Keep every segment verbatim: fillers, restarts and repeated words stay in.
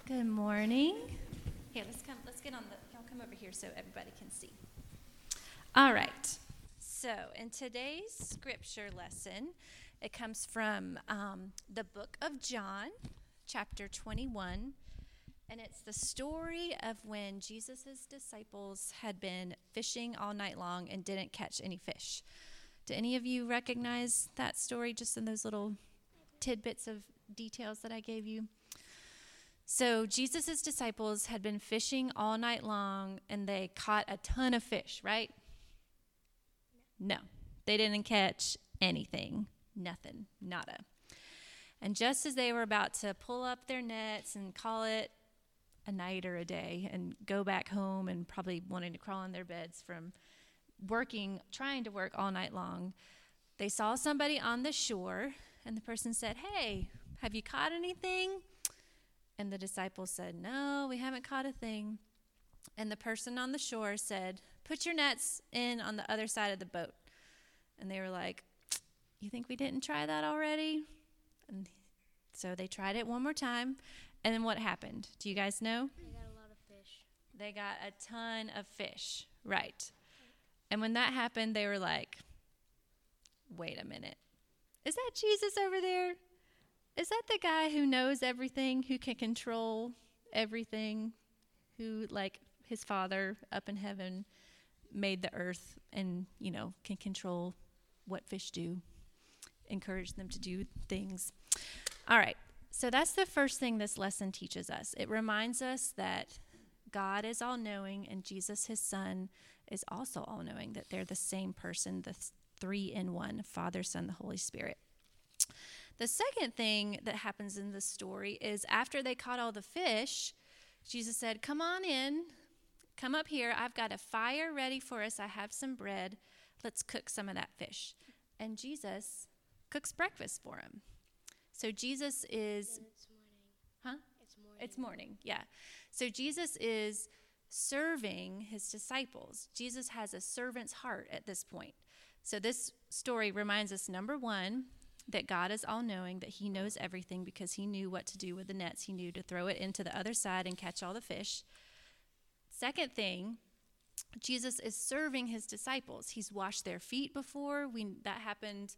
Good morning. Here, let's come. Let's get on the. Y'all come over here so everybody can see. All right. So, in today's scripture lesson, it comes from um, the book of John, chapter twenty-one, and it's the story of when Jesus' disciples had been fishing all night long and didn't catch any fish. Do any of you recognize that story? Just in those little tidbits of details that I gave you. So Jesus' disciples had been fishing all night long, and they caught a ton of fish, right? No, they didn't catch anything. Nothing. Nada. And just as they were about to pull up their nets and call it a night or a day and go back home and probably wanting to crawl in their beds from working, trying to work all night long, they saw somebody on the shore, and the person said, "Hey, have you caught anything?" And the disciples said, "No, we haven't caught a thing." And the person on the shore said, "Put your nets in on the other side of the boat." And they were like, "You think we didn't try that already?" And so they tried it one more time. And then what happened? Do you guys know? They got a lot of fish. They got a ton of fish, right. And when that happened, they were like, "Wait a minute. Is that Jesus over there? Is that the guy who knows everything, who can control everything, who, like his Father up in heaven, made the earth and, you know, can control what fish do, encourage them to do things?" All right, so that's the first thing this lesson teaches us. It reminds us that God is all-knowing and Jesus, his Son, is also all-knowing, that they're the same person, the three in one, Father, Son, the Holy Spirit. The second thing that happens in this story is after they caught all the fish, Jesus said, "Come on in, come up here. I've got a fire ready for us. I have some bread. Let's cook some of that fish." And Jesus cooks breakfast for him. So Jesus is, And it's morning. huh? It's morning. It's morning, yeah. So Jesus is serving his disciples. Jesus has a servant's heart at this point. So this story reminds us, number one, that God is all-knowing, that he knows everything because he knew what to do with the nets. He knew to throw it into the other side and catch all the fish. Second thing, Jesus is serving his disciples. He's washed their feet before. We, that happened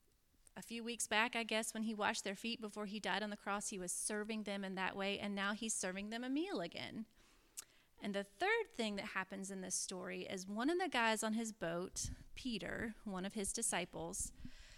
a few weeks back, I guess, when he washed their feet before he died on the cross. He was serving them in that way, and now he's serving them a meal again. And the third thing that happens in this story is one of the guys on his boat, Peter, one of his disciples,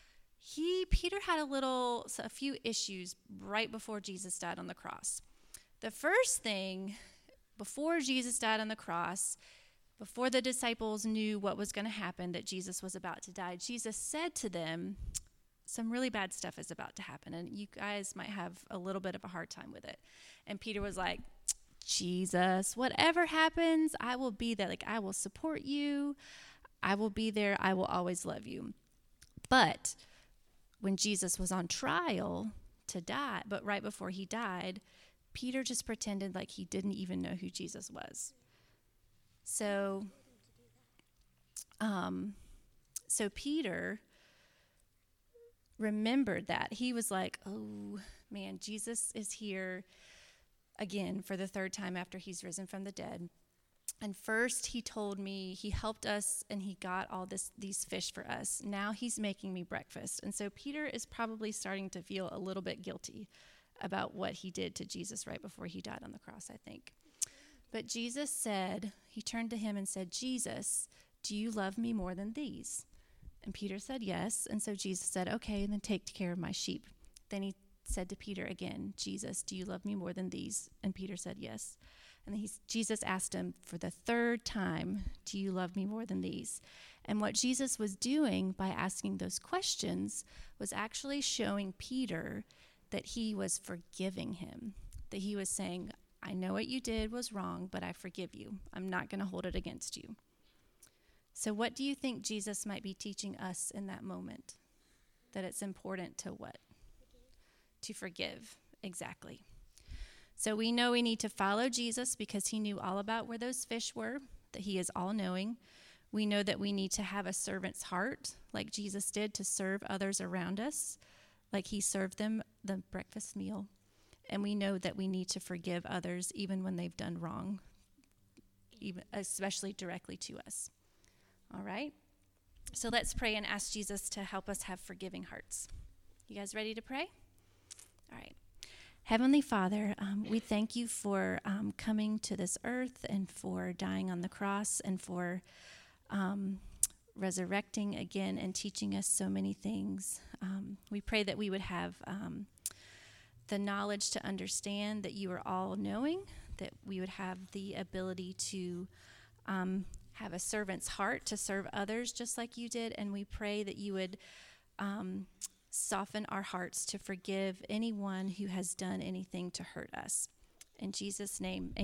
He, Peter had a little, a few issues right before Jesus died on the cross. The first thing, before Jesus died on the cross, before the disciples knew what was going to happen, that Jesus was about to die, Jesus said to them, "Some really bad stuff is about to happen, and you guys might have a little bit of a hard time with it." And Peter was like, "Jesus, whatever happens, I will be there. Like, I will support you. I will be there. I will always love you." But when Jesus was on trial to die, but right before he died, Peter just pretended like he didn't even know who Jesus was. So, um, so Peter remembered that. He was like, "Oh, man, Jesus is here again for the third time after he's risen from the dead. And first he told me, he helped us and he got all this these fish for us. Now he's making me breakfast." And so Peter is probably starting to feel a little bit guilty about what he did to Jesus right before he died on the cross, I think. But Jesus said, he turned to him and said, "Jesus, do you love me more than these?" And Peter said yes. And so Jesus said, "Okay, then take care of my sheep." Then he said to Peter again, "Jesus, do you love me more than these?" And Peter said yes. And he's, Jesus asked him for the third time, "Do you love me more than these?" And what Jesus was doing by asking those questions was actually showing Peter that he was forgiving him, that he was saying, "I know what you did was wrong, but I forgive you. I'm not going to hold it against you." So what do you think Jesus might be teaching us in that moment? That it's important to what? To forgive, exactly. So we know we need to follow Jesus because he knew all about where those fish were, that he is all-knowing. We know that we need to have a servant's heart, like Jesus did, to serve others around us, like he served them the breakfast meal. and we know that we need to forgive others even when they've done wrong, even especially directly to us. All right? So let's pray and ask Jesus to help us have forgiving hearts. You guys ready to pray? All right. Heavenly Father, um, we thank you for um, coming to this earth and for dying on the cross and for um, resurrecting again and teaching us so many things. Um, we pray that we would have um, the knowledge to understand that you are all-knowing, that we would have the ability to um, have a servant's heart to serve others just like you did, and we pray that you would um, soften our hearts to forgive anyone who has done anything to hurt us. In Jesus' name, amen.